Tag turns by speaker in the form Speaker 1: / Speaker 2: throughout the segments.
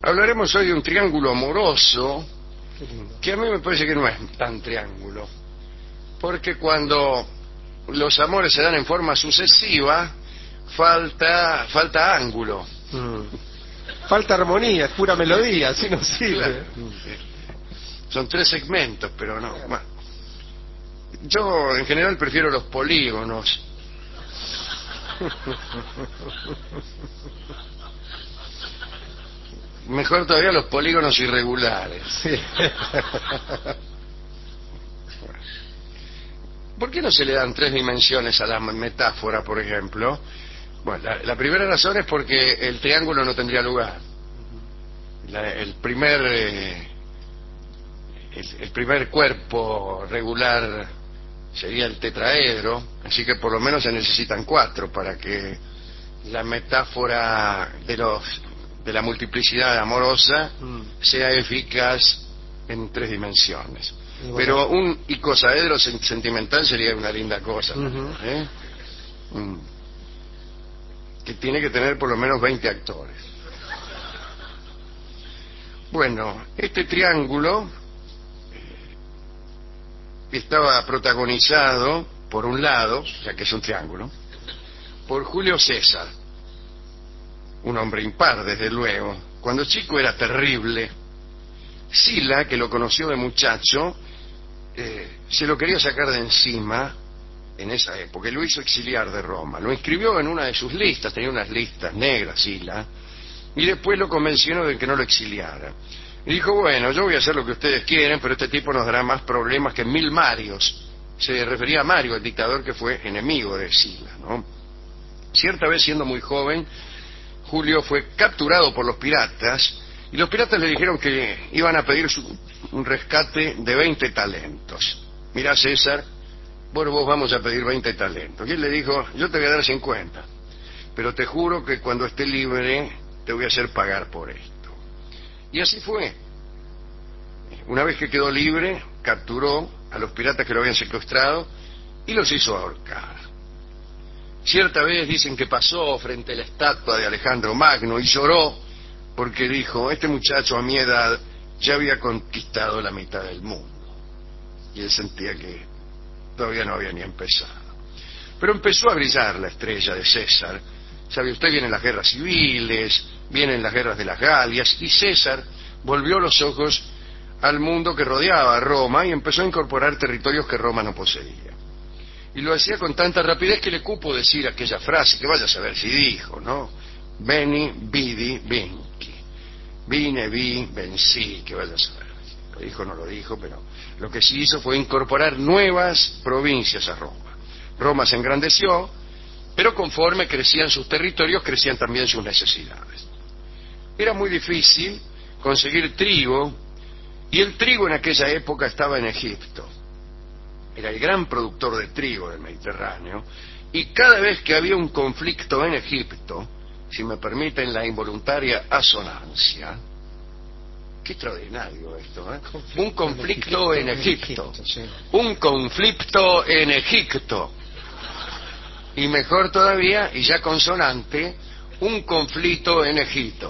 Speaker 1: Hablaremos hoy de un triángulo amoroso
Speaker 2: Qué lindo.
Speaker 1: que a mí me parece que no es tan triángulo, porque cuando los amores se dan en forma sucesiva, falta ángulo.
Speaker 2: Mm. Falta armonía, es pura melodía, así no sirve.
Speaker 1: Claro. Son 3 segmentos, pero no. Bueno, yo en general prefiero los polígonos. Mejor todavía los polígonos irregulares.
Speaker 2: Sí.
Speaker 1: ¿Por qué no se le dan 3 dimensiones a la metáfora, por ejemplo? Bueno, la primera razón es porque el triángulo no tendría lugar. El primer cuerpo regular sería el tetraedro, así que por lo menos se necesitan 4 para que la metáfora de la multiplicidad amorosa sea eficaz en 3 dimensiones.
Speaker 2: Y bueno,
Speaker 1: Pero un icosaedro sentimental sería una linda cosa, ¿eh? Que tiene que tener por lo menos 20 actores. Bueno, este triángulo estaba protagonizado, por un lado, ya que es un triángulo, por Julio César, un hombre impar, desde luego. Cuando chico era terrible. Sila, que lo conoció de muchacho, se lo quería sacar de encima en esa época, y lo hizo exiliar de Roma. Lo inscribió en una de sus listas, tenía unas listas negras, Sila, y después lo convenció de que no lo exiliara. Y dijo, bueno, yo voy a hacer lo que ustedes quieren, pero este tipo nos dará más problemas que 1000 Marios. Se refería a Mario, el dictador que fue enemigo de Sila, ¿no? Cierta vez, siendo muy joven, Julio fue capturado por los piratas, y los piratas le dijeron que iban a pedir un rescate de 20 talentos. Mirá, César, bueno, vos vamos a pedir 20 talentos. Y él le dijo, yo te voy a dar 50, pero te juro que cuando esté libre te voy a hacer pagar por esto. Y así fue. Una vez que quedó libre, capturó a los piratas que lo habían secuestrado y los hizo ahorcar. Cierta vez dicen que pasó frente a la estatua de Alejandro Magno y lloró porque dijo, este muchacho a mi edad ya había conquistado la mitad del mundo. Y él sentía que todavía no había ni empezado. Pero empezó a brillar la estrella de César. Sabe usted, vienen las guerras civiles, vienen las guerras de las Galias, y César volvió los ojos al mundo que rodeaba a Roma y empezó a incorporar territorios que Roma no poseía. Y lo hacía con tanta rapidez que le cupo decir aquella frase, que vaya a saber si dijo, ¿no? Veni, vidi, vinci. Vine, vi, vencí, que vaya a saber. Lo dijo o no lo dijo, pero lo que sí hizo fue incorporar nuevas provincias a Roma. Roma se engrandeció, pero conforme crecían sus territorios, crecían también sus necesidades. Era muy difícil conseguir trigo, y el trigo en aquella época estaba en Egipto. Era el gran productor de trigo del Mediterráneo, y cada vez que había un conflicto en Egipto, si me permiten la involuntaria asonancia, qué extraordinario esto, ¿eh? Un conflicto en Egipto,
Speaker 2: sí.
Speaker 1: Un conflicto en Egipto, y mejor todavía, y ya consonante, un conflicto en Egipto.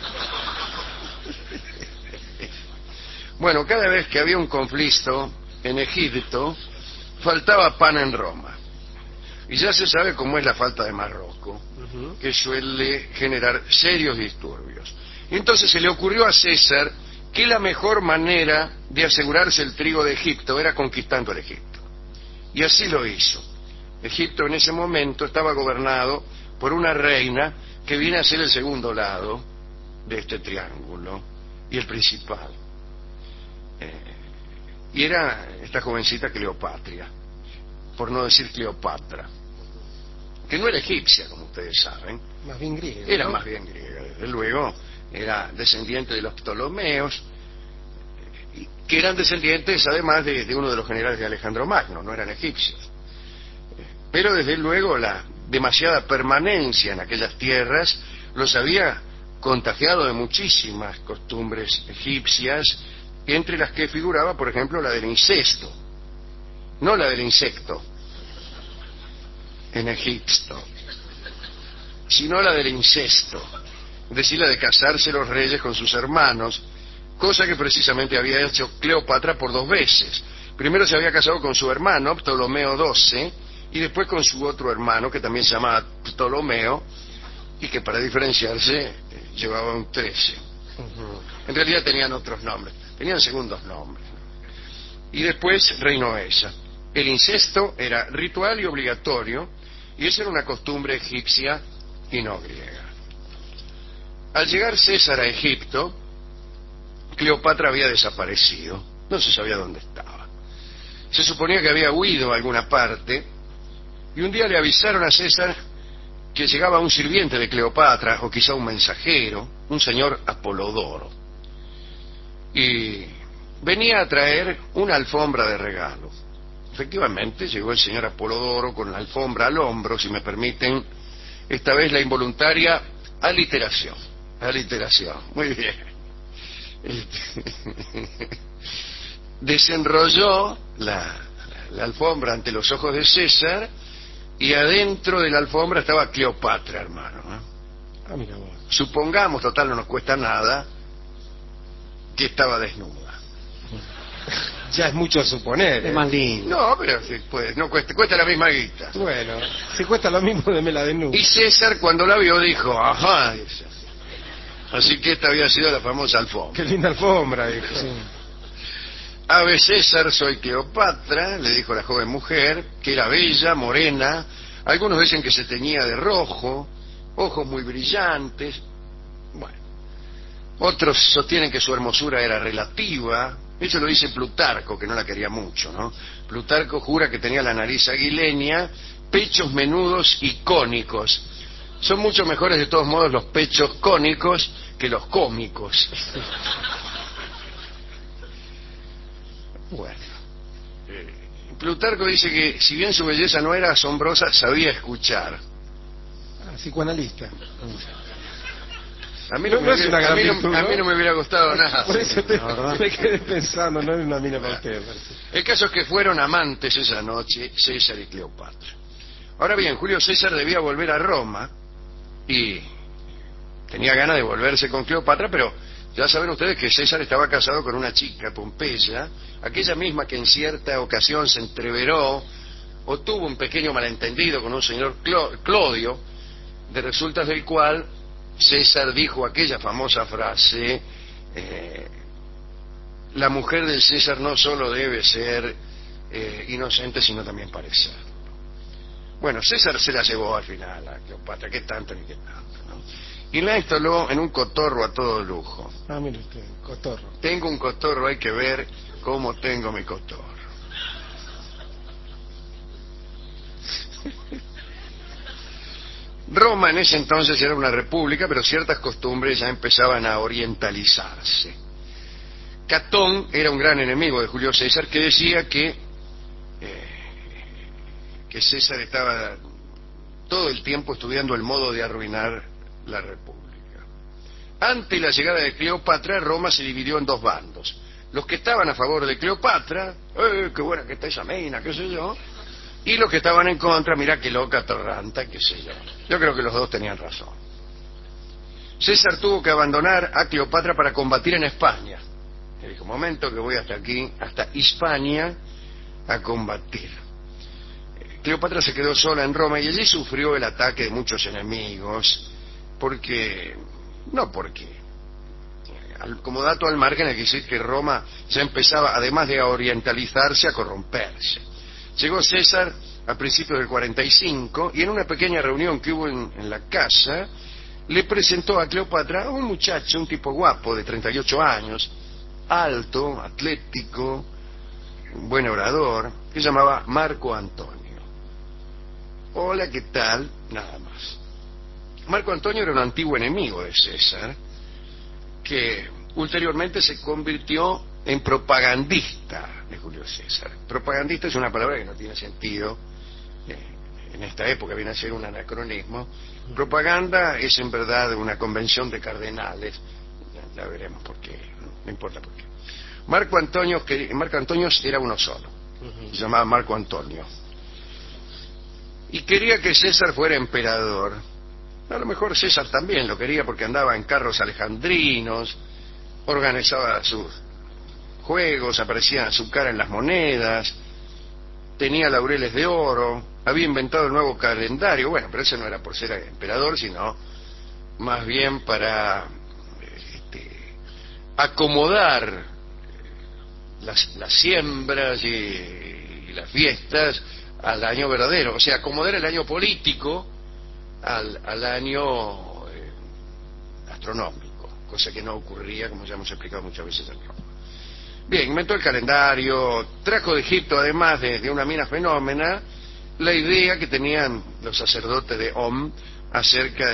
Speaker 1: Bueno, cada vez que había un conflicto en Egipto, faltaba pan en Roma. Y ya se sabe cómo es la falta de Marruecos, que suele generar serios disturbios. Y entonces se le ocurrió a César que la mejor manera de asegurarse el trigo de Egipto era conquistando el Egipto. Y así lo hizo. Egipto en ese momento estaba gobernado por una reina que viene a ser el segundo lado de este triángulo y el principal. Y era esta jovencita Cleopatra, por no decir Cleopatra, que no era egipcia, como ustedes saben.
Speaker 2: Más bien griega.
Speaker 1: Era
Speaker 2: ¿no?
Speaker 1: más bien griega, desde luego. Era descendiente de los Ptolomeos, que eran descendientes además de uno de los generales de Alejandro Magno, no eran egipcios. Pero desde luego la demasiada permanencia en aquellas tierras los había contagiado de muchísimas costumbres egipcias, entre las que figuraba, por ejemplo, la del incesto, no la del insecto en Egipto, sino la del incesto. decir la de casarse los reyes con sus hermanos, cosa que precisamente había hecho Cleopatra por 2 veces. Primero se había casado con su hermano, Ptolomeo XII, y después con su otro hermano, que también se llamaba Ptolomeo, y que para diferenciarse llevaba un 13. En realidad tenían otros nombres, tenían segundos nombres. Y después reinó ella. El incesto era ritual y obligatorio, y esa era una costumbre egipcia y no griega. Al llegar César a Egipto, Cleopatra había desaparecido, no se sabía dónde estaba. Se suponía que había huido a alguna parte, y un día le avisaron a César que llegaba un sirviente de Cleopatra, o quizá un mensajero, un señor Apolodoro, y venía a traer una alfombra de regalo. Efectivamente, llegó el señor Apolodoro con la alfombra al hombro, si me permiten, esta vez la involuntaria aliteración. Muy bien. Desenrolló la alfombra ante los ojos de César, y adentro de la alfombra estaba Cleopatra, hermano.
Speaker 2: Mira vos.
Speaker 1: Supongamos, total, no nos cuesta nada, que estaba desnuda.
Speaker 2: Ya es mucho suponer.
Speaker 3: Es más lindo.
Speaker 1: No, pero pues, no cuesta la misma guita.
Speaker 2: Bueno, si cuesta lo mismo, démela de nuevo.
Speaker 1: Y César, cuando la vio, dijo, ajá, dice. Así que esta había sido la famosa alfombra.
Speaker 2: Qué linda alfombra, dijo. Sí.
Speaker 1: Ave César, soy Cleopatra, le dijo la joven mujer, que era bella, morena. Algunos dicen que se teñía de rojo, ojos muy brillantes. Bueno, otros sostienen que su hermosura era relativa. Eso lo dice Plutarco, que no la quería mucho, ¿no? Plutarco jura que tenía la nariz aguileña, pechos menudos y cónicos. Son mucho mejores, de todos modos, los pechos cónicos que los cómicos. Bueno, Plutarco dice que si bien su belleza no era asombrosa, sabía escuchar.
Speaker 2: Psicoanalista.
Speaker 1: A mí
Speaker 2: no es una gran virtud,
Speaker 1: a mí no me hubiera gustado nada.
Speaker 2: Por eso me quedé pensando, no es una mina para usted.
Speaker 1: El caso es que fueron amantes esa noche, César y Cleopatra. Ahora bien, Julio César debía volver a Roma y tenía ganas de volverse con Cleopatra, pero ya saben ustedes que César estaba casado con una chica, Pompeya, aquella misma que en cierta ocasión se entreveró o tuvo un pequeño malentendido con un señor Clodio, de resultas del cual César dijo aquella famosa frase, la mujer del César no solo debe ser inocente, sino también parecer. Bueno, César se la llevó al final a Cleopatra, qué tanto ni qué tanto, ¿no? Y la instaló en un cotorro a todo lujo.
Speaker 2: Mire usted, cotorro.
Speaker 1: Tengo un cotorro, hay que ver cómo tengo mi cotorro. Roma en ese entonces era una república, pero ciertas costumbres ya empezaban a orientalizarse. Catón era un gran enemigo de Julio César, que decía que César estaba todo el tiempo estudiando el modo de arruinar la república. Ante la llegada de Cleopatra, Roma se dividió en 2 bandos. Los que estaban a favor de Cleopatra, qué buena que está esa mina, qué sé yo, y los que estaban en contra, mirá qué loca, atorranta, qué sé yo. Yo creo que los dos tenían razón. César tuvo que abandonar a Cleopatra para combatir en España. Le dijo, momento que voy hasta aquí, hasta Hispania, a combatir. Cleopatra se quedó sola en Roma y allí sufrió el ataque de muchos enemigos, porque, como dato al margen hay que decir que Roma ya empezaba, además de a orientalizarse, a corromperse. Llegó César a principios del 45 y en una pequeña reunión que hubo en la casa, le presentó a Cleopatra a un muchacho, un tipo guapo de 38 años, alto, atlético, un buen orador, que se llamaba Marco Antonio. Hola, ¿qué tal? Nada más. Marco Antonio era un antiguo enemigo de César, que ulteriormente se convirtió en propagandista de Julio César. Propagandista es una palabra que no tiene sentido en esta época, viene a ser un anacronismo. Propaganda es en verdad una convención de cardenales, ya veremos por qué, no importa por qué. Marco Antonio era uno solo, se llamaba Marco Antonio, y quería que César fuera emperador, A lo mejor César también lo quería porque andaba en carros alejandrinos, organizaba sus juegos, aparecía su cara en las monedas, tenía laureles de oro, había inventado el nuevo calendario. Bueno, pero eso no era por ser emperador, sino más bien para acomodar las siembras y las fiestas al año verdadero, o sea, acomodar el año político al año astronómico, cosa que no ocurría, como ya hemos explicado muchas veces en Roma. Bien, inventó el calendario, trajo de Egipto, además de una mina fenómena, la idea que tenían los sacerdotes de Om acerca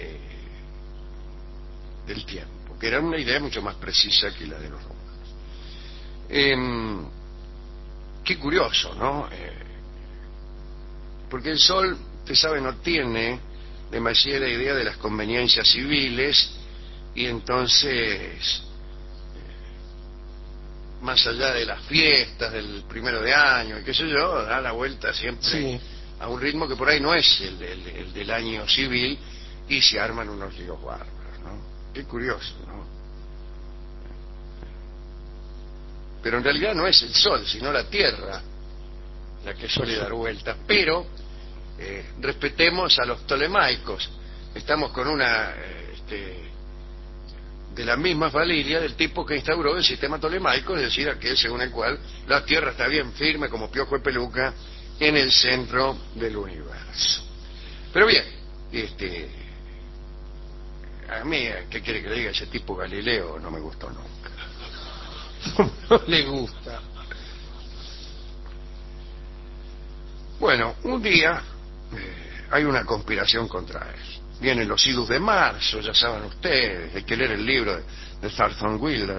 Speaker 1: del tiempo, que era una idea mucho más precisa que la de los romanos. Qué curioso, ¿no? Porque el Sol, usted sabe, no tiene demasiada idea de las conveniencias civiles, y entonces, más allá de las fiestas del 1 de año y qué sé yo, da la vuelta siempre
Speaker 2: Sí.
Speaker 1: a un ritmo que por ahí no es el del año civil, y se arman unos líos bárbaros, ¿no? Qué curioso, ¿no? Pero en realidad no es el Sol, sino la Tierra la que suele dar vueltas. Pero respetemos a los ptolemaicos. Estamos con una de la misma familia del tipo que instauró el sistema ptolemaico, es decir, aquel según el cual la Tierra está bien firme como piojo de peluca en el centro del universo. Pero bien, a mí, ¿qué quiere que le diga? Ese tipo Galileo no me gustó nunca.
Speaker 2: No le gusta.
Speaker 1: Bueno, un día hay una conspiración contra él. Vienen los idus de marzo, ya saben ustedes, hay que leer el libro de Thornton Wilder.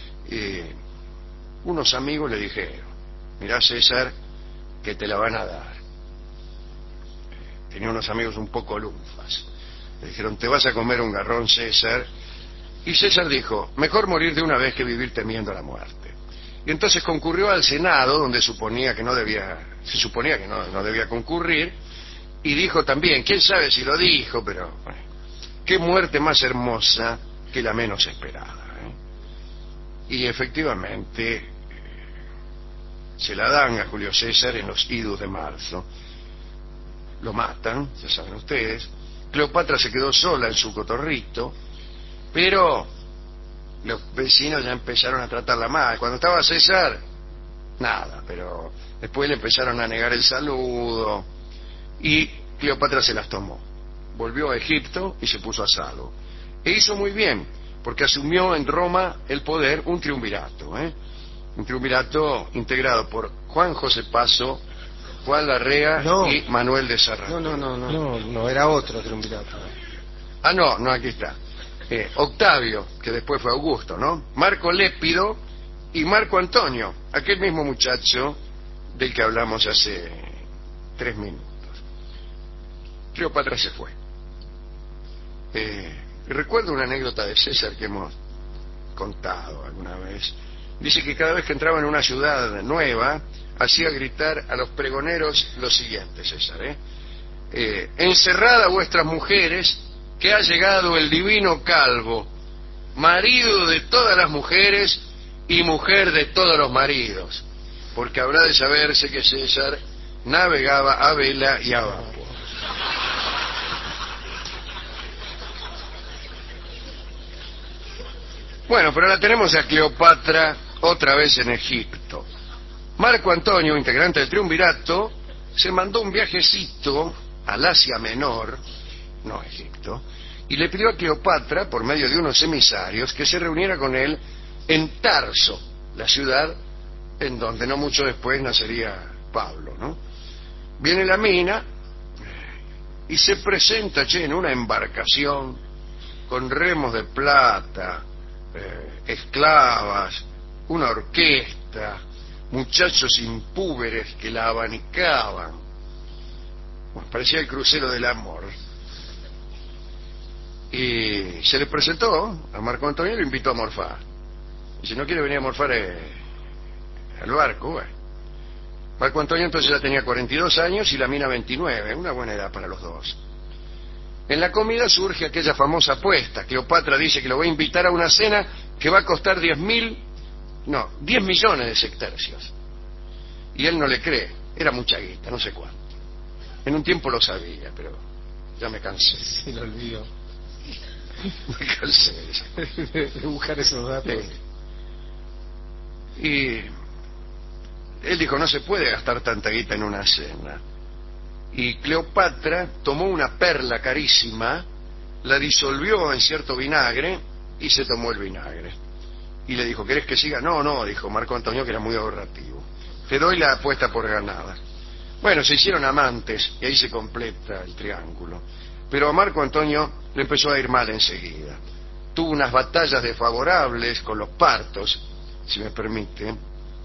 Speaker 1: Unos amigos le dijeron: mirá, César, que te la van a dar. Tenía unos amigos un poco lunfas. Le dijeron: te vas a comer un garrón, César. Y César dijo: mejor morir de una vez que vivir temiendo la muerte. Y entonces concurrió al Senado, donde se suponía que no debía concurrir, y dijo también, quién sabe si lo dijo, pero bueno, qué muerte más hermosa que la menos esperada, ¿eh? Y efectivamente se la dan a Julio César en los idus de marzo. Lo matan, ya saben ustedes. Cleopatra se quedó sola en su cotorrito, pero los vecinos ya empezaron a tratarla mal. Cuando estaba César, nada, pero después le empezaron a negar el saludo, y Cleopatra se las tomó. Volvió a Egipto y se puso a salvo. E hizo muy bien, porque asumió en Roma el poder un triunvirato, un triunvirato integrado por Juan José Paso, Juan Larrea y Manuel de Serrano.
Speaker 2: No, era otro triunvirato.
Speaker 1: Ah, no, aquí está. Octavio, que después fue Augusto, ¿no? Marco Lépido y Marco Antonio, aquel mismo muchacho del que hablamos hace 3 minutos. Cleopatra se fue. Recuerdo una anécdota de César que hemos contado alguna vez. Dice que cada vez que entraba en una ciudad nueva, hacía gritar a los pregoneros lo siguiente, César, encerrad a vuestras mujeres, que ha llegado el divino calvo, marido de todas las mujeres y mujer de todos los maridos, porque habrá de saberse que César navegaba a vela y a vapor. Bueno, pero la tenemos a Cleopatra otra vez en Egipto. Marco Antonio, integrante del triunvirato, se mandó un viajecito al Asia Menor, no Egipto, y le pidió a Cleopatra, por medio de unos emisarios, que se reuniera con él en Tarso, la ciudad en donde no mucho después nacería Pablo, ¿no? Viene la mina y se presenta en una embarcación con remos de plata, esclavas, una orquesta, muchachos impúberes que la abanicaban. Bueno, parecía el crucero del amor. Y se le presentó a Marco Antonio y lo invitó a morfar. Y si no quiere venir a morfar al barco, bueno. Marco Antonio entonces ya tenía 42 años y la mina 29, una buena edad para los dos. En la comida surge aquella famosa apuesta. Cleopatra dice que lo va a invitar a una cena que va a costar 10 millones de sestercios. Y él no le cree. Era mucha guita, no sé cuánto. En un tiempo lo sabía, pero ya me cansé.
Speaker 2: Se lo olvidó.
Speaker 1: Me cansé
Speaker 2: de buscar esos datos.
Speaker 1: Sí. Y él dijo, no se puede gastar tanta guita en una cena. Y Cleopatra tomó una perla carísima, la disolvió en cierto vinagre y se tomó el vinagre. Y le dijo, ¿querés que siga? No, no, dijo Marco Antonio, que era muy ahorrativo. Te doy la apuesta por ganada. Bueno, se hicieron amantes y ahí se completa el triángulo. Pero a Marco Antonio le empezó a ir mal enseguida. Tuvo unas batallas desfavorables con los partos, si me permite.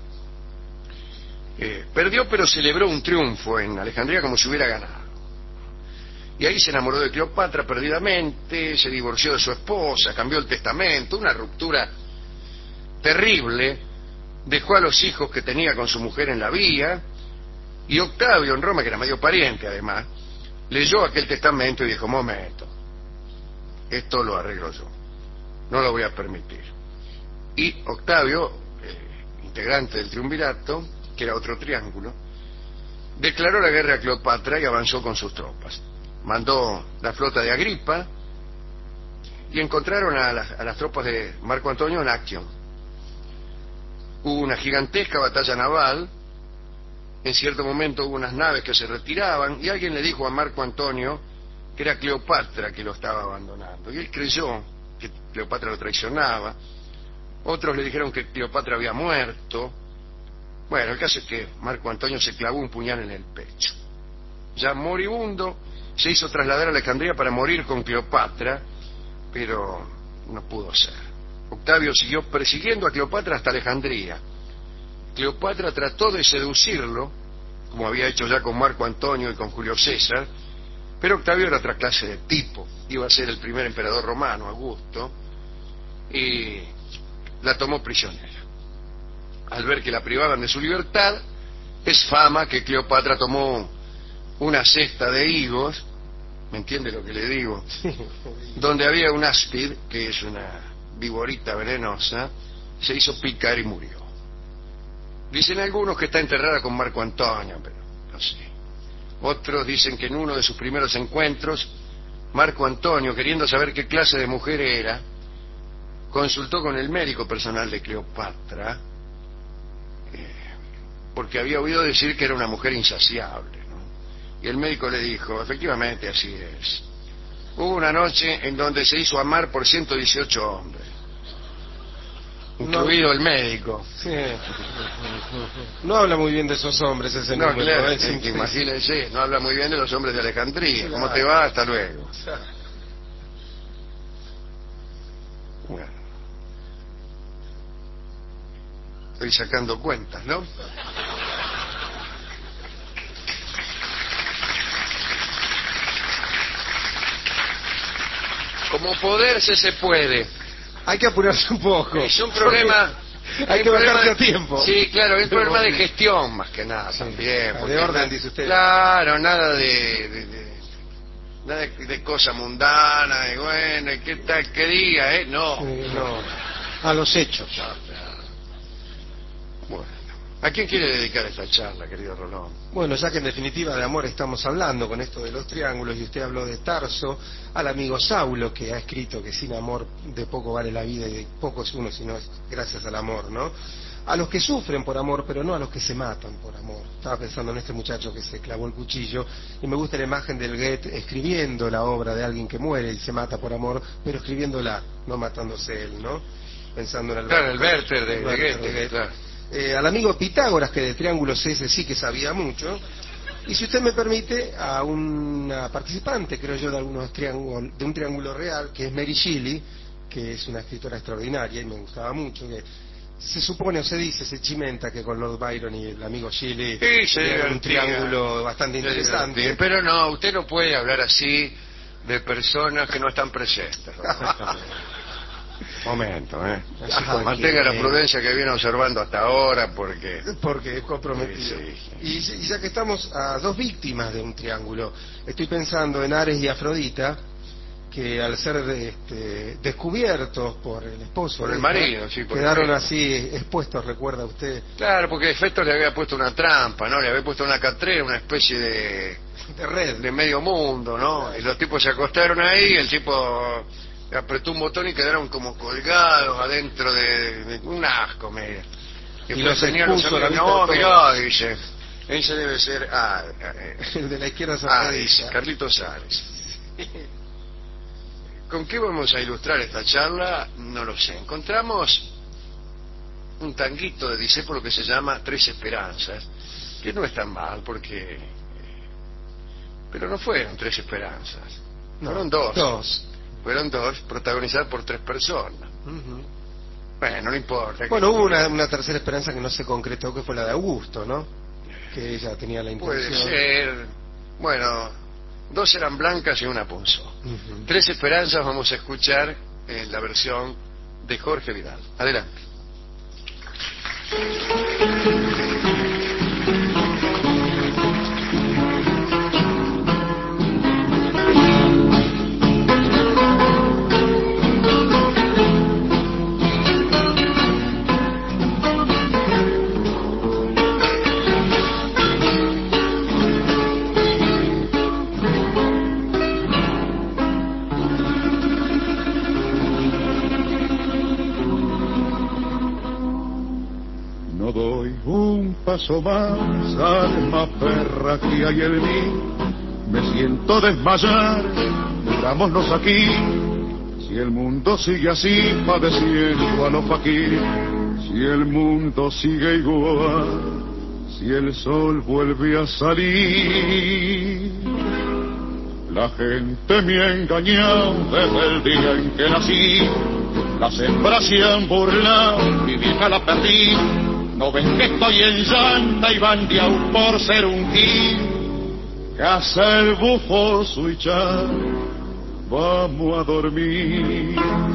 Speaker 1: Perdió, pero celebró un triunfo en Alejandría como si hubiera ganado. Y ahí se enamoró de Cleopatra perdidamente, se divorció de su esposa, cambió el testamento, una ruptura terrible. Dejó a los hijos que tenía con su mujer en la vía, y Octavio en Roma, que era medio pariente además, leyó aquel testamento y dijo, momento, esto lo arreglo yo, no lo voy a permitir. Y Octavio, integrante del triunvirato, que era otro triángulo, declaró la guerra a Cleopatra y avanzó con sus tropas. Mandó la flota de Agripa y encontraron a las tropas de Marco Antonio en Actium. Hubo una gigantesca batalla naval. En cierto momento hubo unas naves que se retiraban y alguien le dijo a Marco Antonio que era Cleopatra que lo estaba abandonando. Y él creyó que Cleopatra lo traicionaba. Otros le dijeron que Cleopatra había muerto. Bueno, el caso es que Marco Antonio se clavó un puñal en el pecho. Ya moribundo, se hizo trasladar a Alejandría para morir con Cleopatra, pero no pudo ser. Octavio siguió persiguiendo a Cleopatra hasta Alejandría. Cleopatra trató de seducirlo, como había hecho ya con Marco Antonio y con Julio César, pero Octavio era otra clase de tipo. Iba a ser el primer emperador romano, Augusto, y la tomó prisionera. Al ver que la privaban de su libertad, es fama que Cleopatra tomó una cesta de higos, ¿me entiende lo que le digo? Donde había un áspid, que es una viborita venenosa, se hizo picar y murió. Dicen algunos que está enterrada con Marco Antonio, pero no sé. Otros dicen que en uno de sus primeros encuentros, Marco Antonio, queriendo saber qué clase de mujer era, consultó con el médico personal de Cleopatra, porque había oído decir que era una mujer insaciable, ¿no? Y el médico le dijo, efectivamente así es. Hubo una noche en donde se hizo amar por 118 hombres, incluido el médico.
Speaker 2: Sí. No habla muy bien de esos hombres ese
Speaker 1: No,
Speaker 2: número.
Speaker 1: claro, imagínense, no habla muy bien de los hombres de Alejandría.
Speaker 2: Claro.
Speaker 1: ¿Cómo te va? Hasta luego. Bueno. Estoy sacando cuentas, ¿no? Como poderse se puede.
Speaker 2: Hay que apurarse un poco.
Speaker 1: Es un problema...
Speaker 2: Hay que bajarse a tiempo.
Speaker 1: Sí, claro, es un problema de gestión más que nada, sí, también.
Speaker 2: De orden, dice usted.
Speaker 1: Claro, nada nada de cosa mundana, y bueno, ¿y qué tal, qué día, No,
Speaker 2: no. A los hechos.
Speaker 1: Bueno, ¿a quién quiere dedicar esta charla, querido Rolón?
Speaker 2: Bueno, ya que en definitiva de amor estamos hablando con esto de los triángulos, y usted habló de Tarso, al amigo Saulo, que ha escrito que sin amor de poco vale la vida y de poco es uno, sino es gracias al amor, ¿no? A los que sufren por amor, pero no a los que se matan por amor. Estaba pensando en este muchacho que se clavó el cuchillo, y me gusta la imagen del Goethe escribiendo la obra de alguien que muere y se mata por amor, pero escribiéndola, no matándose él, ¿no? Pensando en el...
Speaker 1: Claro, el Werther de Goethe, claro.
Speaker 2: Al amigo Pitágoras, que de triángulos ese sí que sabía mucho, y si usted me permite, a una participante, creo yo, de un triángulo real, que es Mary Shelley, que es una escritora extraordinaria y me gustaba mucho, que se supone o se dice, se chimenta que con Lord Byron y el amigo Shelley era un triángulo bastante interesante.
Speaker 1: Pero no, usted no puede hablar así de personas que no están presentes. Momento, mantenga la prudencia que viene observando hasta ahora, porque
Speaker 2: es comprometido. Sí. Y ya que estamos a dos víctimas de un triángulo, estoy pensando en Ares y Afrodita, que al ser descubiertos por el esposo,
Speaker 1: por el marido, sí, por
Speaker 2: quedaron
Speaker 1: el marido.
Speaker 2: así expuestos, ¿recuerda usted?
Speaker 1: Claro, porque Festos le había puesto una trampa, ¿no? Le había puesto una catrera, una especie de
Speaker 2: red.
Speaker 1: De medio mundo, ¿no?
Speaker 2: Claro.
Speaker 1: Y los tipos se acostaron ahí, el tipo apretó un botón y quedaron como colgados adentro de un asco, mira.
Speaker 2: Y los expuso a la vista
Speaker 1: no,
Speaker 2: de
Speaker 1: mirá, dice, ese debe ser,
Speaker 2: el de la izquierda
Speaker 1: dice,
Speaker 2: socialista.
Speaker 1: Carlitos Sales. ¿Con qué vamos a ilustrar esta charla? No lo sé. Encontramos un tanguito de Discépolo que se llama Tres Esperanzas, que no es tan mal porque... Pero no fueron tres esperanzas,
Speaker 2: No,
Speaker 1: fueron dos.
Speaker 2: Dos.
Speaker 1: Fueron dos, protagonizadas por tres personas. Bueno, no importa.
Speaker 2: Bueno, hubo una tercera esperanza que no se concretó, que fue la de Augusto, ¿no? Que ella tenía la intención.
Speaker 1: Puede ser. Bueno, dos eran blancas y una punzó. Tres esperanzas vamos a escuchar en la versión de Jorge Vidal. Adelante.
Speaker 3: No doy un paso más, alma perra que hay en mí. Me siento desmayar, murámonos aquí. Si el mundo sigue así, padeciendo a los faquir. Si el mundo sigue igual, si el sol vuelve a salir. La gente me ha engañado desde el día en que nací. Las hembras se han burlado, mi vieja la perdí. No ven que estoy en llanta y bandeado por ser un gil. Casa el bufo suichar, vamos a dormir.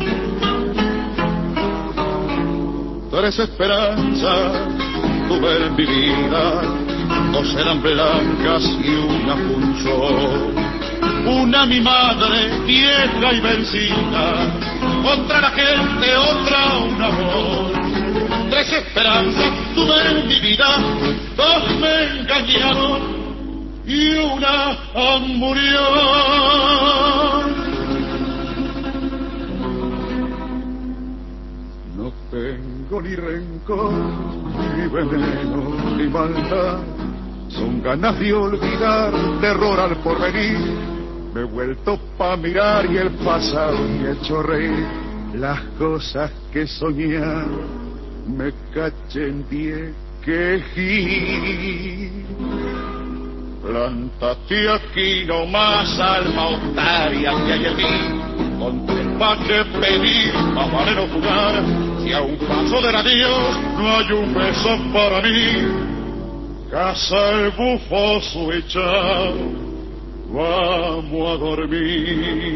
Speaker 3: Tres esperanzas tuve en mi vida, dos eran blancas y una punzó. Una mi madre, vieja y vencida, otra la gente, otra un amor. Tres esperanzas tuve en mi vida, dos me engañaron y una murió. No tengo ni rencor, ni veneno, ni maldad. Son ganas de olvidar, terror al porvenir. Me he vuelto pa' mirar y el pasado me ha hecho reír. Las cosas que soñé me caché en quejí. Plántate aquí nomás, alma otaria que hay en mí. Con tres pa' que pedir, pa' valer o jugar. Si a un paso del adiós no hay un beso para mí. Casa el bufo suichao, vamos a dormir.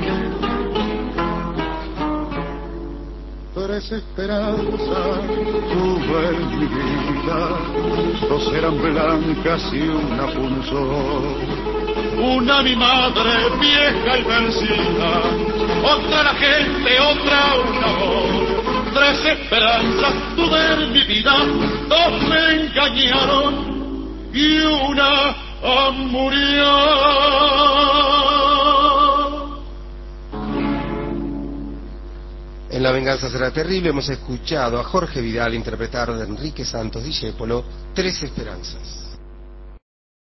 Speaker 3: Tres esperanzas tuve en mi vida, dos eran blancas y una punzó. Una mi madre, vieja y vencida, otra la gente, otra un amor. Tres esperanzas tuve en mi vida, dos me engañaron y una murió.
Speaker 2: En La venganza será terrible hemos escuchado a Jorge Vidal interpretar de Enrique Santos Discépolo Tres esperanzas.